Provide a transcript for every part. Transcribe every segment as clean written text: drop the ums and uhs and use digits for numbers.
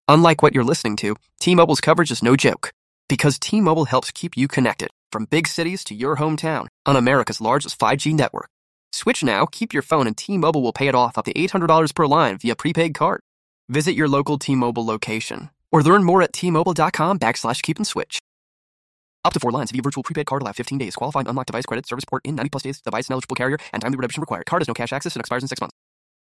Unlike what you're listening to, T-Mobile's coverage is no joke. Because T-Mobile helps keep you connected from big cities to your hometown on America's largest 5G network. Switch now, keep your phone, and T-Mobile will pay it off up to $800 per line via prepaid card. Visit your local T-Mobile location or learn more at T-Mobile.com/keep-and-switch. Up to 4 lines via virtual prepaid card, allow 15 days. Qualifying unlocked device credit, service port in 90+ days. Device and eligible carrier and timely redemption required. Card has no cash access and expires in 6 months.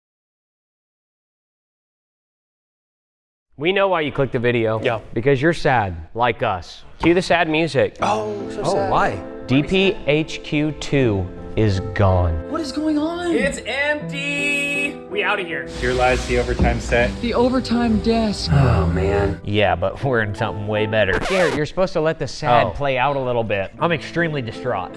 We know why you clicked the video. Yeah. Because you're sad, like us. Cue the sad music. Oh, so sad. Why? DPHQ2 is gone. What is going on? It's empty. We out of here. Here lies the overtime set. The overtime desk. Oh, man. Yeah, but we're in something way better. Garrett, you're supposed to let the sad play out a little bit. I'm extremely distraught.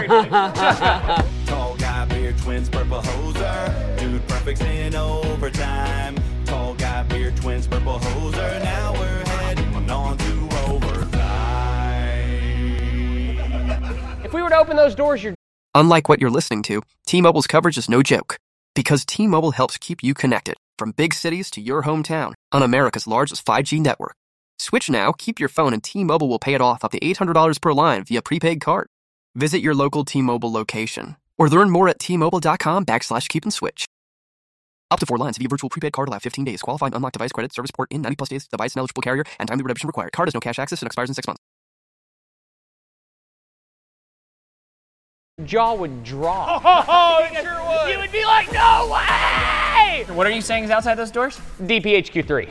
Tall guy, beard, twins, purple hoser. Dude, perfect's in overtime. Tall guy, beard, twins, purple hoser. Now we're heading on to overtime. If we were to open those doors, you're... Unlike what you're listening to, T-Mobile's coverage is no joke. Because T-Mobile helps keep you connected from big cities to your hometown on America's largest 5G network. Switch now, keep your phone, and T-Mobile will pay it off up to $800 per line via prepaid card. Visit your local T-Mobile location or learn more at T-Mobile.com/keep-and-switch. Up to 4 lines via virtual prepaid card, allow 15 days. Qualifying unlocked device credit, service port in 90+ days. Device and eligible carrier and timely redemption required. Card has no cash access and expires in 6 months. Jaw would drop. Oh, it sure would. You would be like, no way! What are you saying is outside those doors? DPHQ3.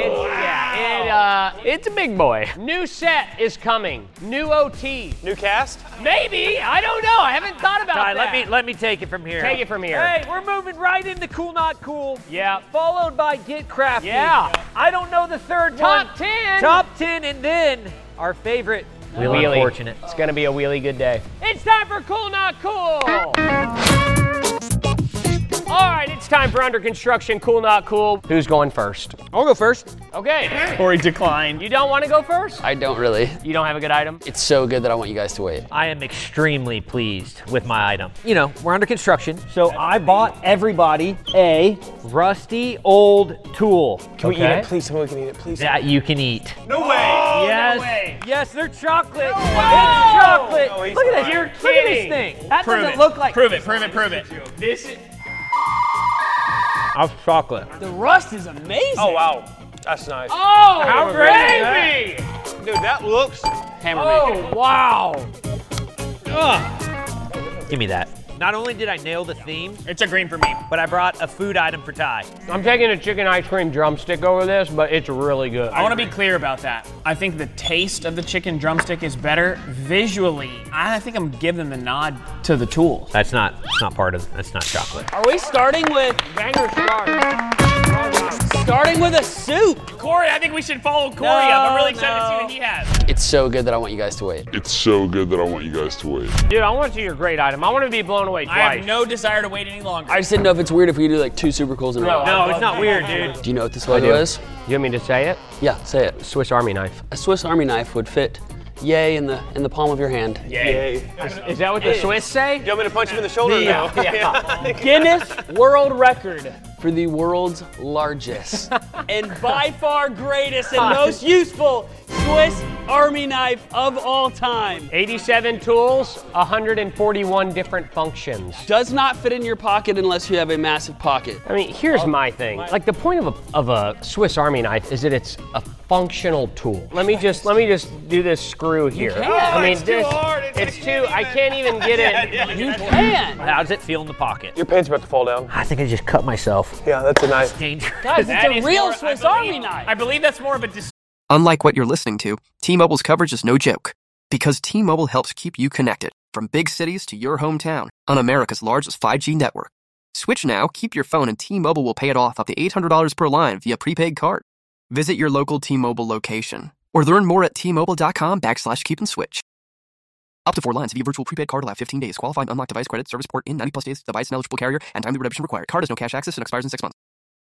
It's a big boy. New set is coming. New OT. New cast? Maybe. I don't know. I haven't thought about Ty, that. let me take it from here. Take it from here. Hey, we're moving right into Cool Not Cool. Yeah. Followed by Get Crafty. Yeah. I don't know the third one. Top 10. Top 10, and then our favorite. Wheelie. Unfortunate. It's gonna be a wheelie good day. It's time for Cool Not Cool. All right, it's time for Under Construction Cool Not Cool. Who's going first? I'll go first. Okay. Corey declined. You don't want to go first? I don't really. You don't have a good item? It's so good that I want you guys to wait. I am extremely pleased with my item. You know, we're under construction, so I bought everybody a rusty old tool. Can we eat it? Please, someone can eat it, please. That you can eat. No way. Yes. No way. Yes, they're chocolate. No way. It's chocolate. No, he's Look at this. lying. You're Look at this kidding. thing. That Prove doesn't it. look like. Prove it. This is... Of chocolate. The rust is amazing. Oh, wow. That's nice. Oh, How great is gravy! Dude, that looks... Hammer me. Oh, wow. Give me that. Not only did I nail the theme, It's a green for me. but I brought a food item for Ty. I'm taking a chicken ice cream drumstick over this, but it's really good. I want to be clear about that. I think the taste of the chicken drumstick is better visually. I think I'm giving the nod to the tool. That's not part of. That's not chocolate. Are we starting with a soup? Corey, I think we should follow Corey up. I'm really excited to see what he has. It's so good that I want you guys to wait. It's so good that I want you guys to wait. Dude, I want to see your great item. I want to be blown away twice. I have no desire to wait any longer. I just didn't know if it's weird if we do like 2 super cools in a row. No, it's not weird, dude. Do you know what this logo is? You want me to say it? Yeah, say it. Swiss Army knife. A Swiss Army knife would fit yay in the palm of your hand. Yay. Is that what the Swiss say? You want me to punch him in the shoulder now? Guinness World Record. For the world's largest. And by far greatest and most useful Swiss Army knife of all time. 87 tools, 141 different functions. Does not fit in your pocket unless you have a massive pocket. I mean, here's my thing. Like, the point of a Swiss Army knife is that it's a functional tool. Let me just do this screw here. I mean, it's too hard. It's too. I can't even get it. You can. How does it feel in the pocket? Your pants about to fall down. I think I just cut myself. Yeah, that's a nice. Dangerous. Guys, That it's a is real more- Swiss I Army believe- knife. I believe that's more of a Unlike what you're listening to, T-Mobile's coverage is no joke. Because T-Mobile helps keep you connected from big cities to your hometown on America's largest 5G network. Switch now, keep your phone, and T-Mobile will pay it off up to $800 per line via prepaid card. Visit your local T-Mobile location or learn more at T-Mobile.com/keep-and-switch. Up to 4 lines via virtual prepaid card, allow 15 days. Qualifying unlocked device credit, service port in 90+ days. Device and eligible carrier and timely redemption required. Card has no cash access and expires in 6 months.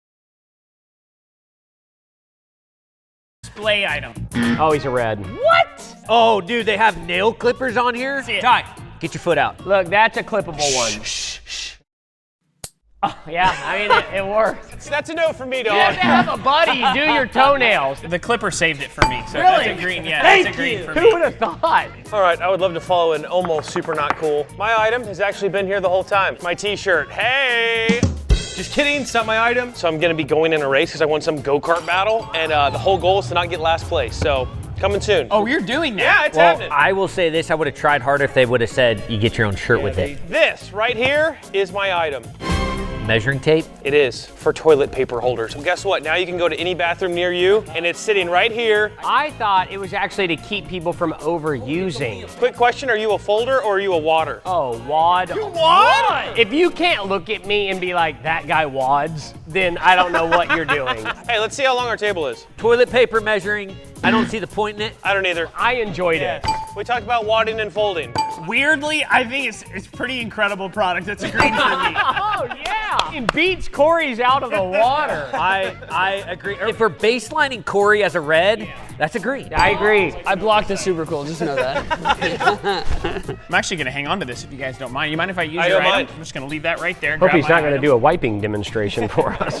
display item. Oh, he's a red. What? Oh, dude, they have nail clippers on here? See it. Ty, get your foot out. Look, that's a clippable one. Yeah, I mean, it works. That's a no for me, dog. You have to have a buddy do your toenails. The clipper saved it for me, so Really? that's a green. Yeah, Thank that's a green you. for Who me. would have thought? All right, I would love to follow an almost super not cool. My item has actually been here the whole time. My t-shirt. Hey! Just kidding, it's not my item. So I'm gonna be going in a race because I won some go-kart battle, and the whole goal is to not get last place. So coming soon. Oh, you're doing that? Yeah, it's Well, happening. I will say this, I would have tried harder if they would have said you get your own shirt with it. This right here is my item. Measuring tape? It is for toilet paper holders. Well, guess what? Now you can go to any bathroom near you, and it's sitting right here. I thought it was actually to keep people from overusing. Quick question, are you a folder or are you a wadder? Oh, wad. You wad? If you can't look at me and be like, that guy wads, then I don't know what you're doing. Hey, let's see how long our table is. Toilet paper measuring, I don't see the point in it. I don't either. I enjoyed it. We talked about wadding and folding. Weirdly, I think it's pretty incredible product. That's a green for me. Oh, yeah. It beats Corey's out of the water. I agree. If we're baselining Corey as a red, that's a green. I agree. I blocked the super cool, just know that. I'm actually gonna hang on to this if you guys don't mind. You mind if I use I your don't item? mind. I'm just gonna leave that right there. Hope grab he's my not going to item. do a wiping demonstration for us.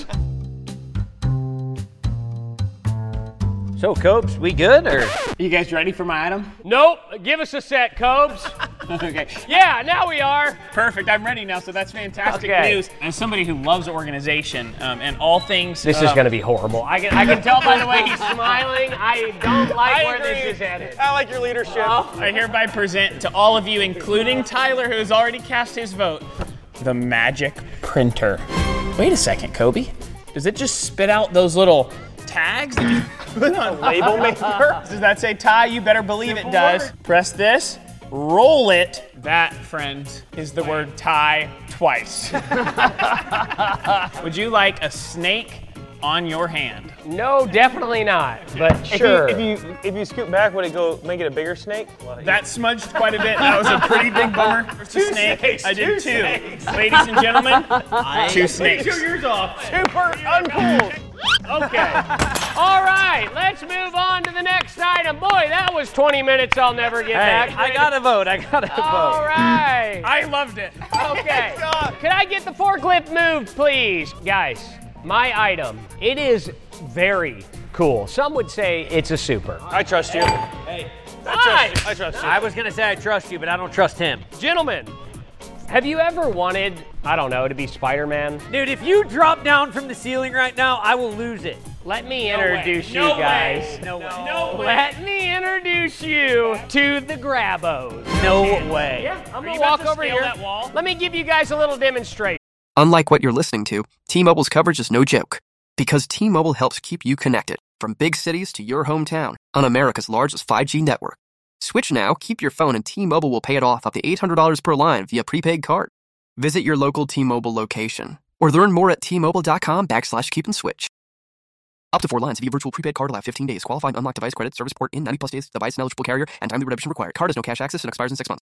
So, Copes, we good or? You guys ready for my item? Nope. Give us a set, Cobes. Okay. Yeah, now we are. Perfect. I'm ready now, so that's fantastic Okay. news. As somebody who loves organization and all things. This is going to be horrible. I can tell by the way he's smiling. I don't like where agree. this is headed. I like your leadership. I hereby present to all of you, including Tyler, who has already cast his vote, the Magic Printer. Wait a second, Kobe. Does it just spit out those little tags that you put on label maker? Does that say Ty? You better believe it does. Press this, roll it. That, friends, is the word Ty twice. Would you like a snake on your hand? No, definitely not. But sure. If you scoot back, would it go make it a bigger snake? That smudged quite a bit. That was a pretty big bummer. Two snakes. I did two. Ladies and gentlemen, two snakes. Take 2 years off. Super uncool. Okay. All right, let's move on to the next item. Boy, that was 20 minutes I'll never get back. I gotta vote. All right. I loved it. Okay. Can I get the forklift moved, please? Guys, my item, it is very cool. Some would say it's a super. I trust you. Hey. I trust you. I was gonna say I trust you, but I don't trust him. Gentlemen, have you ever wanted, I don't know, to be Spider-Man? Dude, if you drop down from the ceiling right now, I will lose it. Let me introduce you No guys. way. No way. No way. Let me introduce you to the Grabos. No way. Yeah, I'm you gonna about walk to over scale here. that wall? Let me give you guys a little demonstration. Unlike what you're listening to, T-Mobile's coverage is no joke. Because T-Mobile helps keep you connected from big cities to your hometown on America's largest 5G network. Switch now, keep your phone, and T-Mobile will pay it off up to $800 per line via prepaid card. Visit your local T-Mobile location or learn more at T-Mobile.com/keep-and-switch. Up to 4 lines via virtual prepaid card, allow 15 days. Qualifying unlocked device credit, service port in 90 plus days, device and eligible carrier, and timely redemption required. Card has no cash access and expires in 6 months.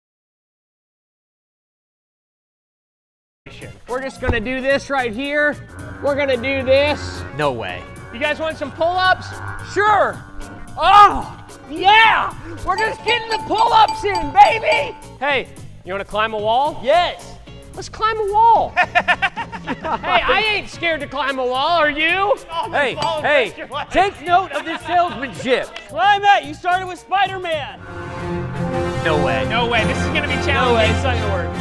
We're just gonna do this right here. We're gonna do this. No way. You guys want some pull-ups? Sure. Oh, yeah. We're just getting the pull-ups in, baby. Hey, you wanna climb a wall? Yes. Let's climb a wall. Hey, I ain't scared to climb a wall, are you? Hey, take note of this salesmanship. Climb it! You started with Spider-Man! No way. No way. This is gonna be challenging. It's not gonna work.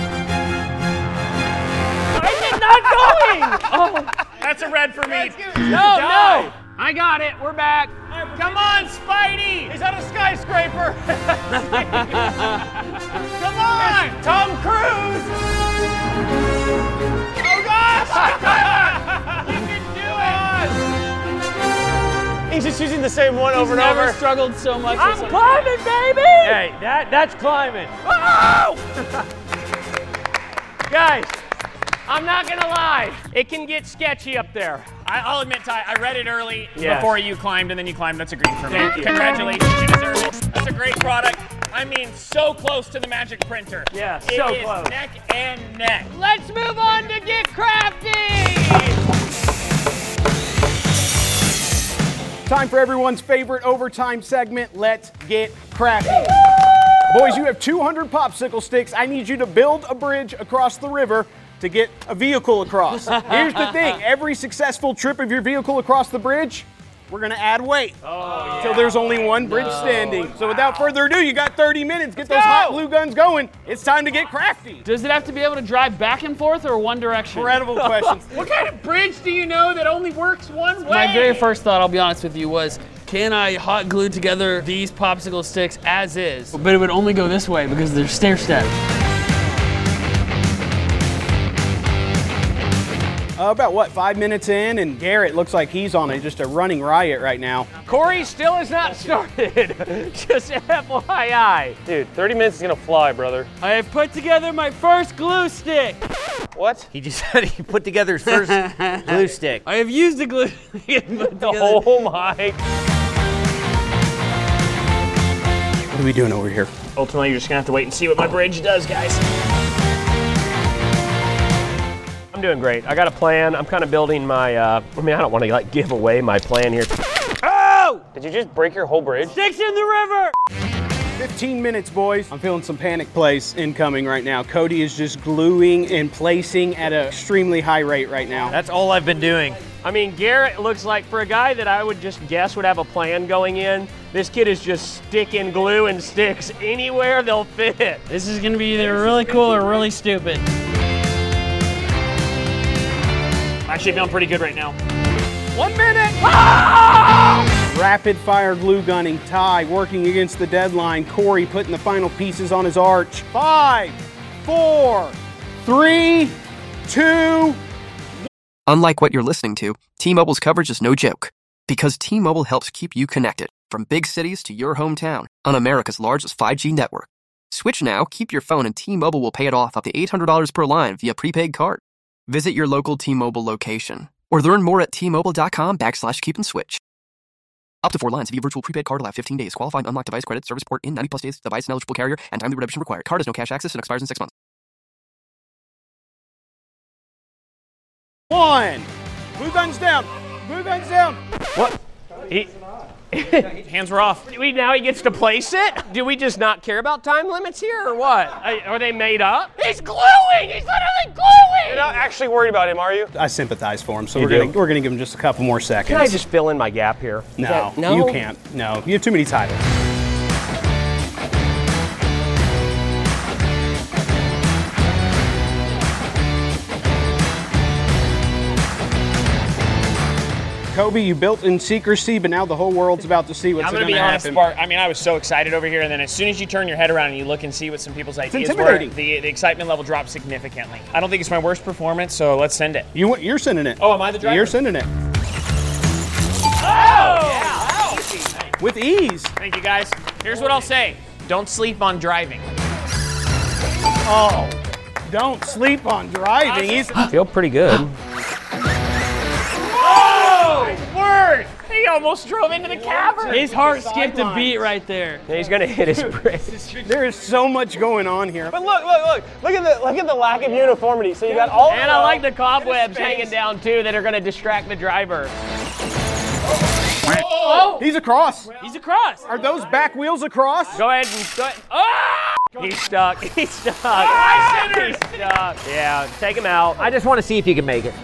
Not going! Oh, That's a red for me. no. I got it, we're back. Come on, Spidey. He's on a skyscraper. Come on. Tom Cruise. Oh gosh. You can do it. He's just using the same one over and Never over. struggled so much. with something. Climbing, baby! Hey, that's climbing. Guys, I'm not gonna lie, it can get sketchy up there. I'll admit, Ty, I read it early Yes. before you climbed, and then you climbed. That's a green for me. Thank you. Congratulations, you deserve it. That's a great product. I mean, so close to the Magic Printer. Yeah, It so is close. neck and neck. Let's move on to Get Crafty! Time for everyone's favorite overtime segment, Let's Get Crafty. Boys, you have 200 popsicle sticks. I need you to build a bridge across the river. to get a vehicle across. Here's the thing, every successful trip of your vehicle across the bridge, we're gonna add weight until there's only one bridge standing. So without further ado, you got 30 minutes. Get those hot glue guns going. It's time to get crafty. Does it have to be able to drive back and forth or one direction? Incredible questions. What kind of bridge do you know that only works one way? My very first thought, I'll be honest with you, was can I hot glue together these popsicle sticks as is? But it would only go this way because there's stair steps. About what, 5 minutes in, and Garrett looks like he's on just a running riot right now. Corey still has not started. Just FYI. Dude, 30 minutes is gonna fly, brother. I have put together my first glue stick. What? He just said he put together his first glue stick. I have used the glue stick. Oh my. What are we doing over here? Ultimately, you're just gonna have to wait and see what my bridge does, guys. I'm doing great. I got a plan. I'm kind of building my, I don't want to like give away my plan here. Oh! Did you just break your whole bridge? Sticks in the river! 15 minutes, boys. I'm feeling some panic plays incoming right now. Cody is just gluing and placing at an extremely high rate right now. That's all I've been doing. I mean, Garrett looks like, for a guy that I would just guess would have a plan going in, this kid is just sticking glue and sticks anywhere they'll fit. This is gonna be either really cool or really stupid. Actually feeling pretty good right now. 1 minute! Ah! Rapid fire glue gunning. Ty working against the deadline. Corey putting the final pieces on his arch. 5, 4, 3, 2. Unlike what you're listening to, T-Mobile's coverage is no joke. Because T-Mobile helps keep you connected from big cities to your hometown on America's largest 5G network. Switch now, keep your phone, and T-Mobile will pay it off up to $800 per line via prepaid card. Visit your local T-Mobile location or learn more at T-Mobile.com/keep-and-switch. Up to 4 lines via virtual prepaid card allowed 15 days. Qualifying unlocked device credit service port in 90+ days. Device and eligible carrier and timely redemption required. Card has no cash access and expires in 6 months. 1. Glue guns down. Glue guns down. What? Hands were off. Now he gets to place it? Do we just not care about time limits here or what? Are they made up? He's gluing! He's literally gluing! You're not actually worried about him, are you? I sympathize for him, so You we're do? gonna give him just a couple more seconds. Can I just fill in my gap here? No, you can't. No, you have too many titles. Kobe, you built in secrecy, but now the whole world's about to see what's I'm going gonna to be honest, happen. Bart. I mean, I was so excited over here, and then as soon as you turn your head around and you look and see what some people's ideas were, intimidating. the excitement level dropped significantly. I don't think it's my worst performance, so let's send it. You're sending it. Oh, am I the driver? You're sending it. Oh! With ease. Thank you, guys. Here's what I'll say. Don't sleep on driving. Oh, don't sleep on driving. I feel pretty good. Word! He almost drove into the cavern. His heart skipped a beat right there. Yeah, he's gonna hit his bridge. There is so much going on here. But look at the lack of uniformity. So you got all And I like the cobwebs hanging down too that are gonna distract the driver. Oh! He's across. He's across. Are those back wheels across? Go ahead. Oh! He's stuck. He's stuck. He's stuck. Yeah, take him out. I just want to see if you can make it.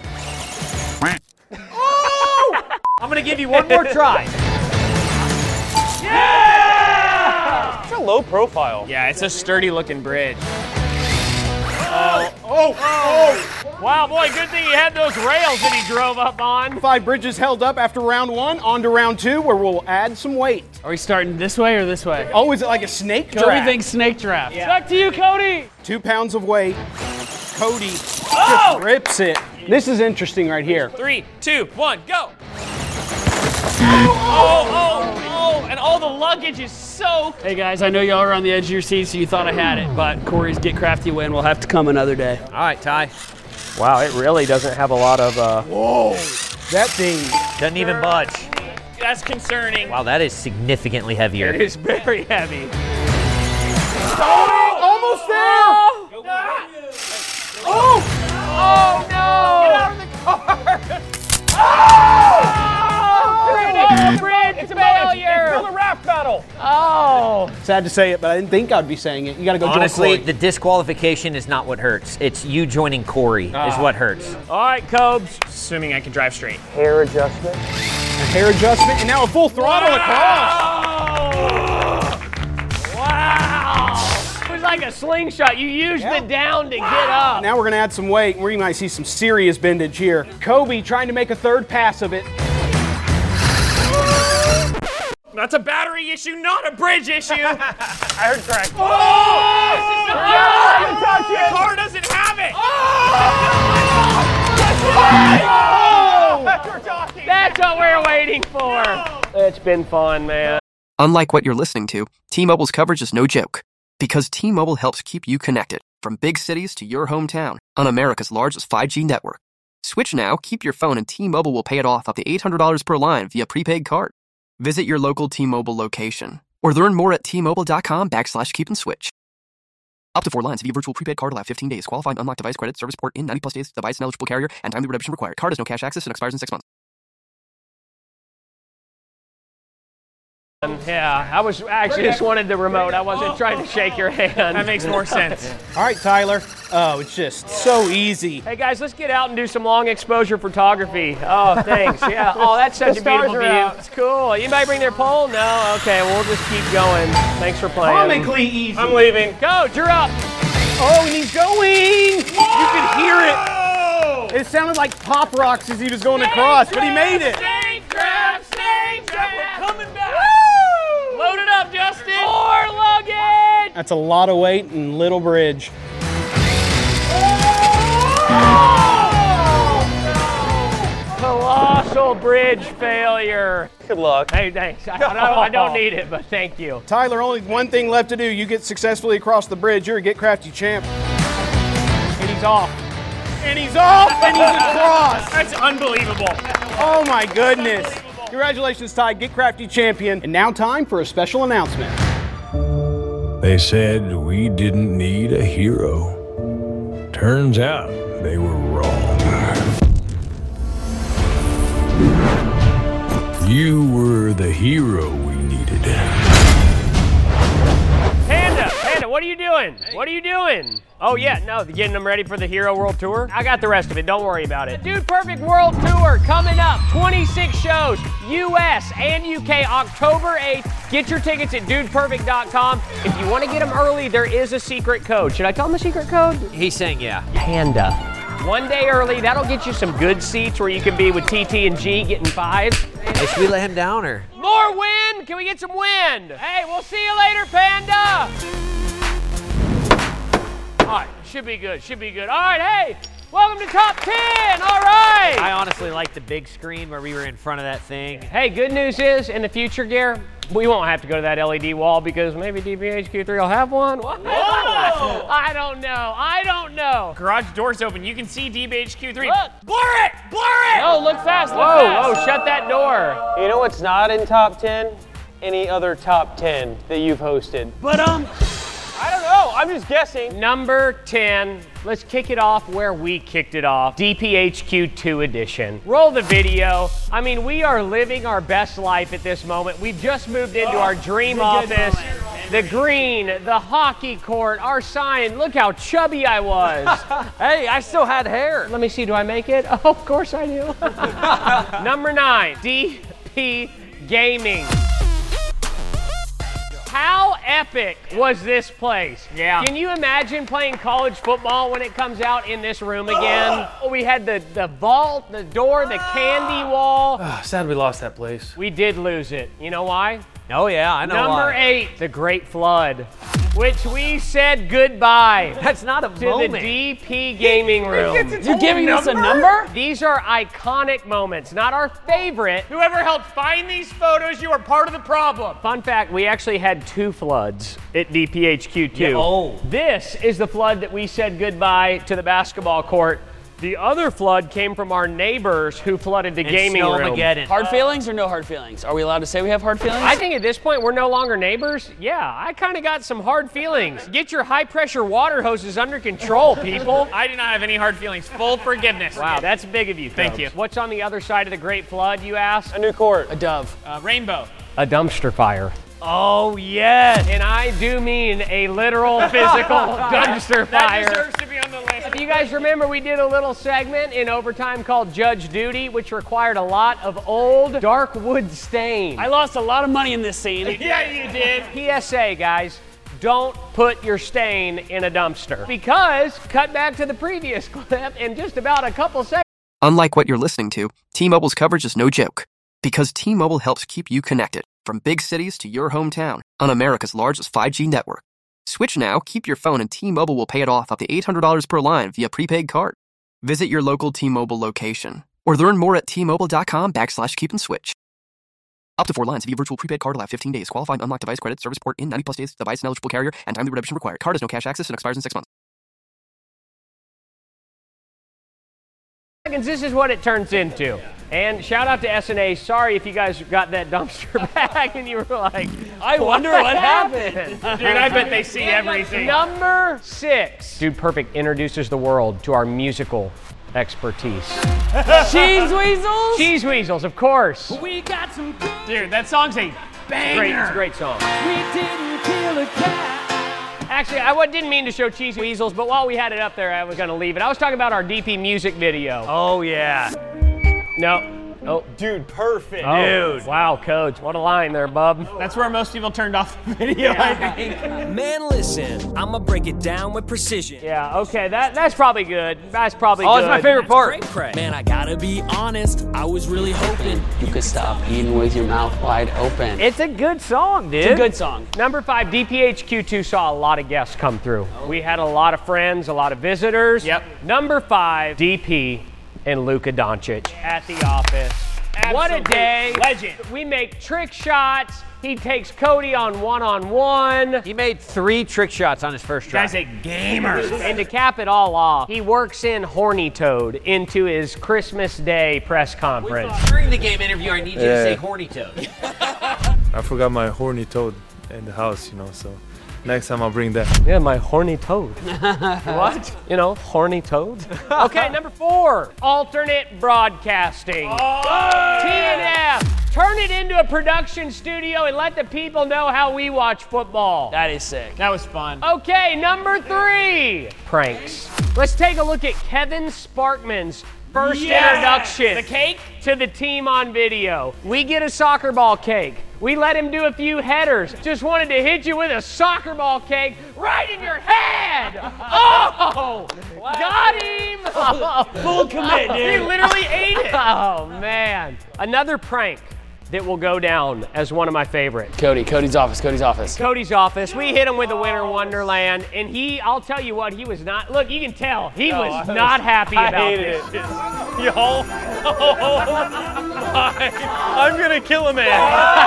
I'm gonna give you one more try. Yeah! It's a low profile. Yeah, it's a sturdy looking bridge. Wow, boy, good thing he had those rails that he drove up on. 5 bridges held up after round 1. On to round 2, where we'll add some weight. Are we starting this way or this way? Oh, is it like a snake Cody draft? thinks snake draft. Back to you, Cody. 2 pounds of weight. Cody just rips it. This is interesting right here. 3, 2, 1, go! Oh, and all the luggage is soaked. Hey guys, I know y'all are on the edge of your seats, so you thought I had it, but Corey's Get Crafty win will have to come another day. All right, Ty. Wow, it really doesn't have a lot of, Whoa, that thing. Doesn't even budge. That's concerning. Wow, that is significantly heavier. it is very heavy. Almost there. Oh, no! Get out of the car! Oh! Bridge failure! It's still a rap battle. throttle. Oh. Sad to say it, but I didn't think I'd be saying it. You got to go Honestly, join Corey. the disqualification is not what hurts. It's you joining Corey is what hurts. All right, Cobes. Assuming I can drive straight. Hair adjustment. A hair adjustment, and now a full throttle across. Wow. It was like a slingshot. You used the down to get up. Now we're going to add some weight, and we might see some serious bendage here. Kobe trying to make a third pass of it. That's a battery issue, not a bridge issue. I heard correct. The car doesn't have it. That's what we're waiting for. It's been fun, man. Unlike what you're listening to, T-Mobile's coverage is no joke. Because T-Mobile helps keep you connected from big cities to your hometown on America's largest 5G network. Switch now, keep your phone, and T-Mobile will pay it off up to $800 per line via prepaid card. Visit your local T-Mobile location or learn more at T-Mobile.com/keep-and-switch. Up to 4 lines via virtual prepaid card, allow 15 days. Qualified unlocked device credit, service port in 90 plus days, device and eligible carrier, and timely redemption required. Card has no cash access and expires in 6 months. Yeah, I was actually just wanted the remote. I wasn't trying to shake your hand. That makes more sense. All right, Tyler. Oh, it's just so easy. Hey guys, let's get out and do some long exposure photography. Oh, thanks. Yeah. Oh, that's such a beautiful view. It's cool. Anybody bring their pole? No? Okay, well, we'll just keep going. Thanks for playing. Comically easy. I'm leaving. Coach, you're up. Oh, and he's going. You could hear it. It sounded like pop rocks as he was going across, but he made it. Snake trap, we're coming back. Woo! Load it up, Justin. More luggage. That's a lot of weight and little bridge. Colossal bridge failure. Good luck. Hey, thanks. I don't need it, but thank you. Tyler, only one thing left to do. You get successfully across the bridge. You're a Get Crafty champ. And he's off. And he's off, and he's across. That's unbelievable. Oh, my goodness. Congratulations, Ty, Get Crafty champion. And now time for a special announcement. They said we didn't need a hero. Turns out they were wrong. You were the hero we needed. Panda, what are you doing? What are you doing? Oh yeah, no, getting them ready for the Hero World Tour. I got the rest of it, don't worry about it. The Dude Perfect World Tour coming up, 26 shows, US and UK, October 8th. Get your tickets at dudeperfect.com. If you want to get them early, there is a secret code. Should I tell them the secret code? He's saying yeah. Panda. 1 day early, that'll get you some good seats where you can be with TT and G getting 5s. Hey, should we let him down or? More wind? Can we get some wind? Hey, we'll see you later, Panda. All right, should be good, should be good. All right, hey, welcome to Top 10, all right. I honestly like the big screen where we were in front of that thing. Hey, good news is, in the future, Gare, we won't have to go to that LED wall because maybe DPHQ3 will have one. Whoa! I don't know. Garage door's open. You can see DBHQ3. Look. Blur it! Blur it! No, look fast, look fast. Whoa, shut that door. You know what's not in top 10? Any other top 10 that you've hosted. But I don't know, I'm just guessing. Number 10, let's kick it off where we kicked it off, DPHQ2 edition. Roll the video. I mean, we are living our best life at this moment. We just moved into our dream office. The green, the hockey court, our sign. Look how chubby I was. Hey, I still had hair. Let me see, do I make it? Oh, of course I do. Number 9, DP Gaming. How epic was this place? Yeah. Can you imagine playing college football when it comes out in this room again? We had the vault, the door, the candy wall. Sad we lost that place. We did lose it. You know why? Oh yeah, I know Number why. 8, the Great Flood, which we said goodbye. That's not a to moment. the DP Gaming Room. You're giving us a number? These are iconic moments, not our favorite. whoever helped find these photos, you are part of the problem. Fun fact, we actually had 2 floods at DPHQ2. Yeah, oh. This is the flood that we said goodbye to the basketball court. The other flood came from our neighbors who flooded the gaming room. Snowmageddon. Hard feelings or no hard feelings? Are we allowed to say we have hard feelings? I think at this point we're no longer neighbors. Yeah, I kind of got some hard feelings. Get your high pressure water hoses under control, people. I do not have any hard feelings. Full forgiveness. Wow, that's big of you. Thank you. What's on the other side of the Great Flood, you ask? A new court. A dove. Rainbow. A dumpster fire. Oh, yes. And I do mean a literal physical dumpster fire. That deserves to be on the list. If you guys remember, we did a little segment in overtime called Judge Duty, which required a lot of old dark wood stain. I lost a lot of money in this scene. Yeah, you did. PSA, guys, don't put your stain in a dumpster. Because, cut back to the previous clip, in just about a couple seconds. Unlike what you're listening to, T-Mobile's coverage is no joke. Because T-Mobile helps keep you connected from big cities to your hometown on America's largest 5G network. Switch now, keep your phone, and T-Mobile will pay it off up to $800 per line via prepaid card. Visit your local T-Mobile location or learn more at T-Mobile.com/keep-and-switch. Up to 4 lines via virtual prepaid card, allow 15 days. Qualifying unlocked device credit, service port in 90+ days, device and eligible carrier, and timely redemption required. Card has no cash access and expires in 6 months. This is what it turns into. And shout out to SNA. Sorry if you guys got that dumpster back and you were like, I wonder what happened. Dude, I bet they see everything. Number 6. Dude Perfect introduces the world to our musical expertise. Cheese Weasels? Cheese Weasels, of course. We got some. Dude, that song's a banger. It's a great song. We didn't kill a cat. Actually, I didn't mean to show Cheese Weasels, but while we had it up there, I was going to leave it. I was talking about our DP music video. Oh, yeah. No. Oh, Dude Perfect. oh, dude. Wow, Coach. What a line there, bub. That's where most people turned off the video, I think. Man, listen, I'ma break it down with precision. Yeah, okay, that's probably good. That's probably Oh, good. it's my favorite part. Man, I gotta be honest, I was really hoping You could stop eating with your mouth wide open. It's a good song, dude. It's a good song. Number 5, DPHQ2 saw a lot of guests come through. We had a lot of friends, a lot of visitors. Yep. Number 5, DP and Luka Doncic at the office. What a Absolute day. legend. We make trick shots. He takes Cody on one-on-one. He made 3 trick shots on his first try. Guy's a gamer. And to cap it all off, he works in Horny Toad into his Christmas Day press conference. During the game interview, I need you to say horny toad. I forgot my horny toad in the house, so next time I'll bring that. Yeah, my horny toad. What? Horny toad? Okay, number 4, alternate broadcasting. TNF. Turn it into a production studio and let the people know how we watch football. That is sick. That was fun. Okay, number 3, pranks. Let's take a look at Kevin Sparkman's first introduction The cake? to the team on video. We get a soccer ball cake. We let him do a few headers. Just wanted to hit you with a soccer ball cake right in your head. Oh, got him. Full commit, He dude. literally ate it. Oh, man. Another prank that will go down as one of my favorites. Cody's office. Cody's office. We hit him with a Winter Wonderland, and he—I'll tell you what—he was not. Look, you can tell he was not happy about this. Yo. I'm gonna kill a man.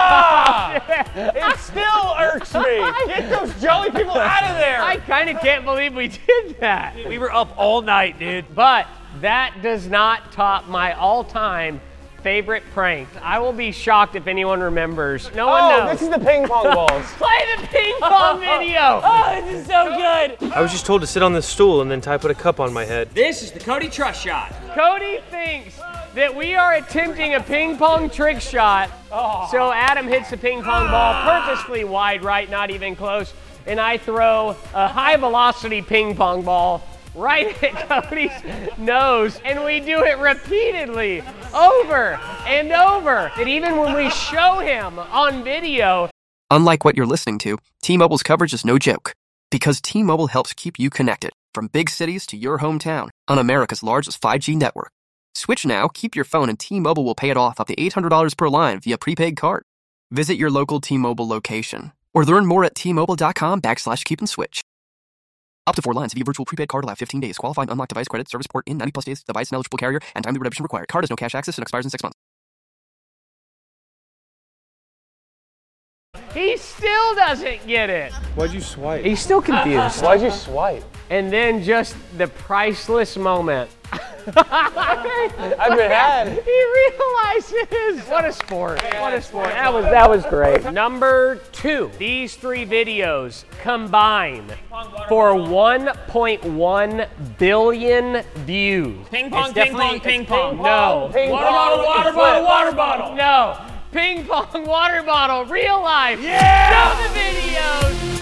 It still irks me. Get those jelly people out of there. I kind of can't believe we did that. We were up all night, dude. But that does not top my all-time favorite prank. I will be shocked if anyone remembers. No one knows. This is the ping pong balls. Play the ping pong video. Oh, this is so good. I was just told to sit on this stool and then Ty put a cup on my head. This is the Cody Trust shot. Cody thinks that we are attempting a ping pong trick shot. So Adam hits the ping pong ball purposefully wide right, not even close. And I throw a high velocity ping pong ball right at Cody's nose. And we do it repeatedly, over and over. And even when we show him on video. Unlike what you're listening to, T-Mobile's coverage is no joke. Because T-Mobile helps keep you connected from big cities to your hometown on America's largest 5G network. Switch now, keep your phone, and T-Mobile will pay it off up to $800 per line via prepaid card. Visit your local T-Mobile location or learn more at T-Mobile.com/keep-and-switch. Up to 4 lines via virtual prepaid card, allow 15 days. Qualifying unlocked device credit, service port in 90+ days, device and eligible carrier, and timely redemption required. Card has no cash access and expires in 6 months. He still doesn't get it. Why'd you swipe? He's still confused. Why'd you swipe? And then just the priceless moment. I've been had. He realizes. What a sport. What a sport. That was great. Number 2. These 3 videos combine for 1.1 billion views. Ping pong, It's ping pong, definitely- ping pong. No. Water bottle, water bottle, water bottle. No. ping pong water bottle, real life. Yeah! Show the videos.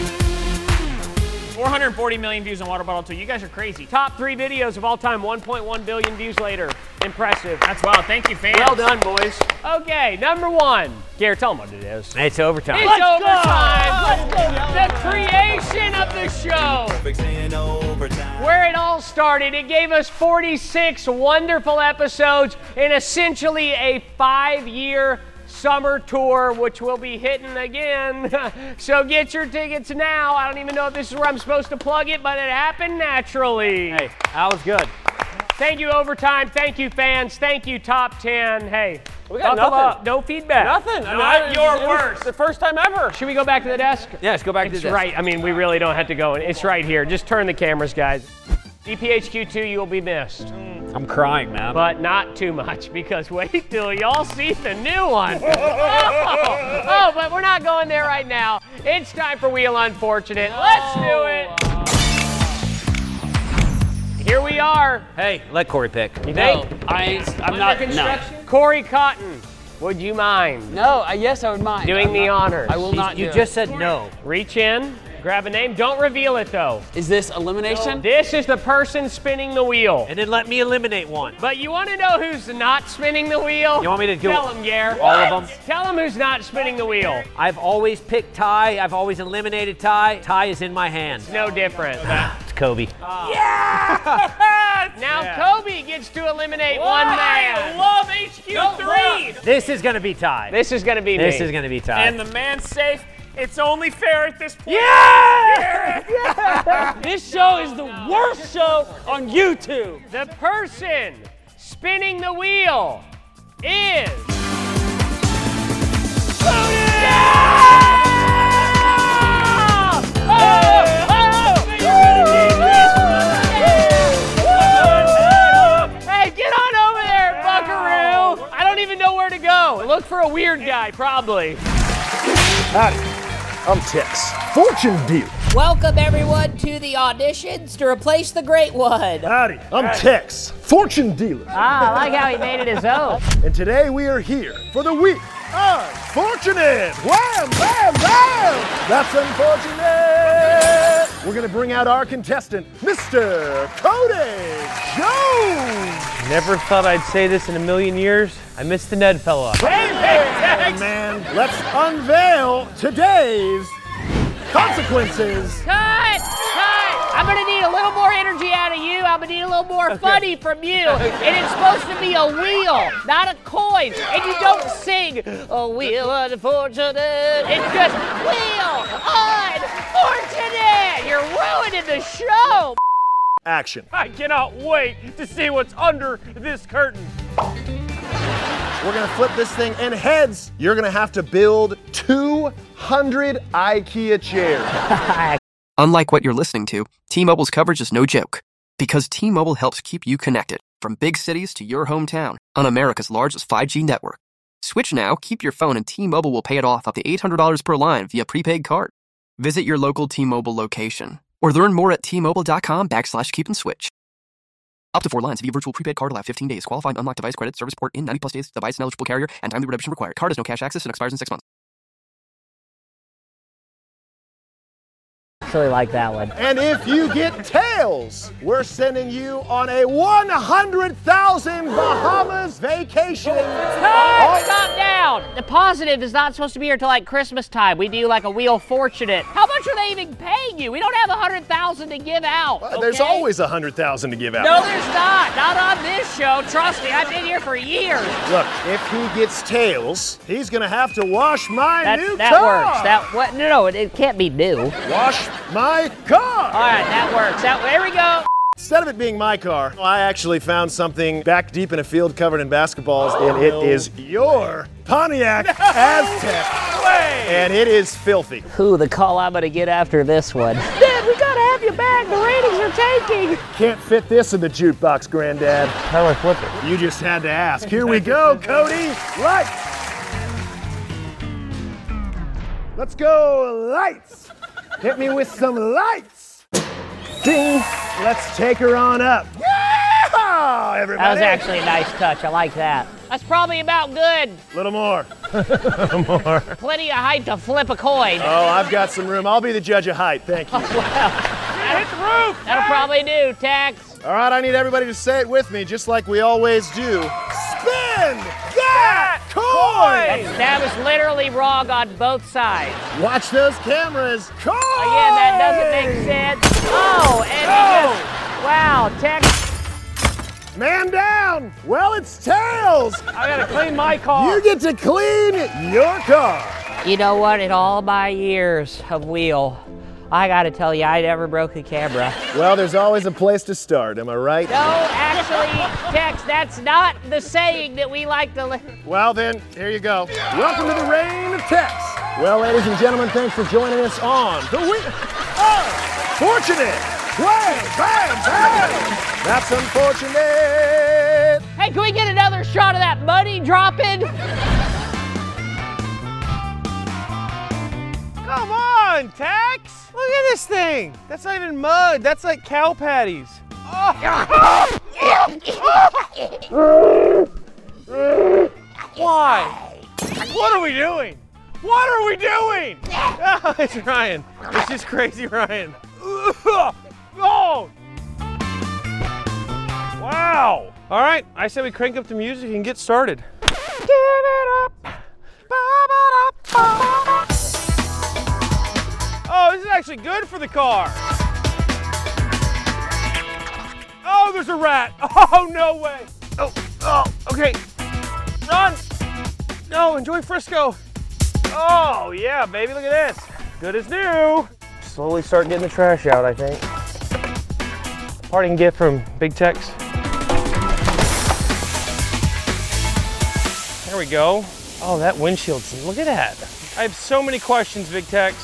440 million views on Water Bottle 2. You guys are crazy. Top 3 videos of all time, 1.1 billion views later. Impressive. That's wild. Thank you, fans. Well done, boys. Okay, number 1. Garrett, tell them what it is. It's overtime. It's overtime. The creation of the show. Where it all started, it gave us 46 wonderful episodes and essentially a 5-year summer tour, which will be hitting again. So get your tickets now. I don't even know if this is where I'm supposed to plug it, but it happened naturally. Hey, that was good. Thank you, Overtime. Thank you, fans. Thank you, Top 10. Hey, We got buckle nothing. up. No feedback. Nothing. Not your worst. The first time ever. Should we go back to the desk? Yeah, let's go back to the It's desk. right. I mean, we really don't have to go in. It's right here. Just turn the cameras, guys. DPHQ2, you will be missed. I'm crying, man. But not too much, because wait till y'all see the new one. Oh, but we're not going there right now. It's time for Wheel Unfortunate. Let's do it. Here we are. Hey, let Corey pick. You No, think? I'm not. No. Corey Cotton, would you mind No, yes, I would mind. doing I'm the not- honors? I will not. You do just it. said no. Reach in, grab a name. Don't reveal it, though. Is this elimination? This is the person spinning the wheel. And then let me eliminate one. But you want to know who's not spinning the wheel? You want me to do Tell him, Gare. all of them? Tell him who's not spinning the wheel. I've always picked Ty. I've always eliminated Ty. Ty is in my hands. No different. It's Kobe. Now Kobe gets to eliminate one man. I love HQ3. This is going to be Ty. This is going to be This me. is going to be Ty. And the man's safe. It's only fair at this point. This show is the worst show on YouTube. The person spinning the wheel is... Hey, get on over there, buckaroo. I don't even know where to go. Look for a weird guy, probably. Howdy, I'm Tex, fortune dealer. Welcome everyone to the auditions to replace the Great One. Howdy, I'm Tex, fortune dealer. Ah, I like how he made it his own. And today we are here for the week Unfortunate. Wham, bam, bam. That's unfortunate. We're gonna bring out our contestant, Mr. Cody Jones. Never thought I'd say this in a million years. I missed the Ned fella. Hey, man, let's unveil today's consequences. Cut! I'm gonna need a little more energy out of you. I'm gonna need a little more funny from you. And it's supposed to be a wheel, not a coin. And you don't sing, a wheel unfortunate. It's just wheel unfortunate. You're ruining the show. Action. I cannot wait to see what's under this curtain. We're gonna flip this thing, and heads, you're gonna have to build 200 IKEA chairs. Unlike what you're listening to, T-Mobile's coverage is no joke. Because T-Mobile helps keep you connected from big cities to your hometown on America's largest 5G network. Switch now, keep your phone, and T-Mobile will pay it off up to $800 per line via prepaid card. Visit your local T-Mobile location or learn more at T-Mobile.com/keep-and-switch. Up to 4 lines via virtual prepaid card, allow 15 days. Qualified unlocked device credit, service port in 90+ days. Device and eligible carrier and timely redemption required. Card has no cash access and expires in 6 months. Really like that one. And if you get tails, we're sending you on a 100,000 Bahamas vacation. Stop down. The positive is not supposed to be here till like Christmas time. We do like a Wheel Fortunate. How much are they even paying you? We don't have 100,000 to give out. There's okay? always 100,000 to give out. No, there's not. Not on this show. Trust me, I've been here for years. Look, if he gets tails, he's gonna have to wash my new that car. works. That what? No, it can't be new. Wash my car. All right, that works. There we go. Instead of it being my car, I actually found something back deep in a field covered in basketballs, and it is your Pontiac Aztec. And it is filthy. Ooh, the call I'm gonna get after this one. Dad, we gotta have you back. The ratings are tanking. Can't fit this in the jukebox, Granddad. How do I flip it? You just had to ask. Here we go, Cody. Lights. Let's go, lights. Hit me with some lights. Ding. Let's take her on up. Yeah, everybody. That was actually a nice touch. I like that. That's probably about good. A little more. A little more. Plenty of height to flip a coin. Oh, I've got some room. I'll be the judge of height. Thank you. Hit the roof. That'll probably do, Tex. All right, I need everybody to say it with me, just like we always do. Spin that coin! That was literally wrong on both sides. Watch those cameras. Coin! Again, that doesn't make sense. Oh, and wow, Tex. Man down! Well, it's tails! I gotta clean my car. You get to clean your car. You know what? In all my years of wheel, I gotta tell you, I never broke a camera. Well, there's always a place to start, am I right? No, actually, Tex, that's not the saying that we like to Well then, here you go. Welcome to the reign of Tex. Well, ladies and gentlemen, thanks for joining us on the Wheel of Fortunate. Bang, bang, bang! That's unfortunate. Hey, can we get another shot of that money dropping? Come on, Tex! Look at this thing. That's not even mud. That's like cow patties. Why? What are we doing? What are we doing? Oh, it's Ryan. It's just crazy Ryan. Oh! Wow. All right, I say we crank up the music and get started. Give it up. Oh, this is actually good for the car. Oh, there's a rat. Oh, no way. Oh, okay. Run. No, enjoy Frisco. Oh, yeah, baby, look at this. Good as new. Slowly start getting the trash out, I think. Parting gift from Big Tex. There we go. Oh, that windshield's, look at that. I have so many questions, Big Tex.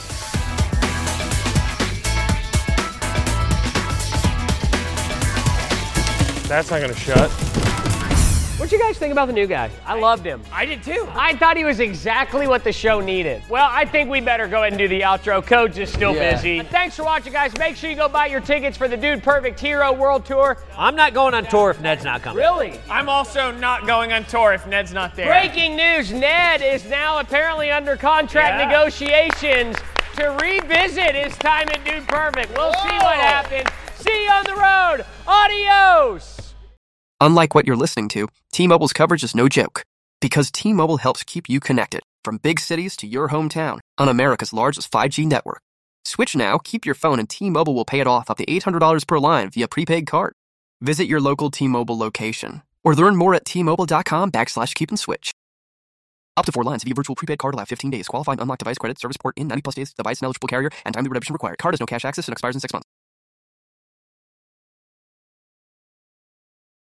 That's not gonna shut. What'd you guys think about the new guy? I loved him. I did too. I thought he was exactly what the show needed. Well, I think we better go ahead and do the outro. Coach is still busy. Thanks for watching, guys. Make sure you go buy your tickets for the Dude Perfect Hero World Tour. I'm not going on tour if Ned's not coming. Really? I'm also not going on tour if Ned's not there. Breaking news, Ned is now apparently under contract negotiations to revisit his time at Dude Perfect. We'll see what happens. See you on the road. Adios. Unlike what you're listening to, T-Mobile's coverage is no joke. Because T-Mobile helps keep you connected from big cities to your hometown on America's largest 5G network. Switch now, keep your phone, and T-Mobile will pay it off up to $800 per line via prepaid card. Visit your local T-Mobile location or learn more at T-Mobile.com/keep-and-switch. Up to 4 lines via virtual prepaid card, allow 15 days. Qualifying unlocked device credit, service port in 90+ days. Device and eligible carrier and timely redemption required. Card has no cash access and expires in 6 months.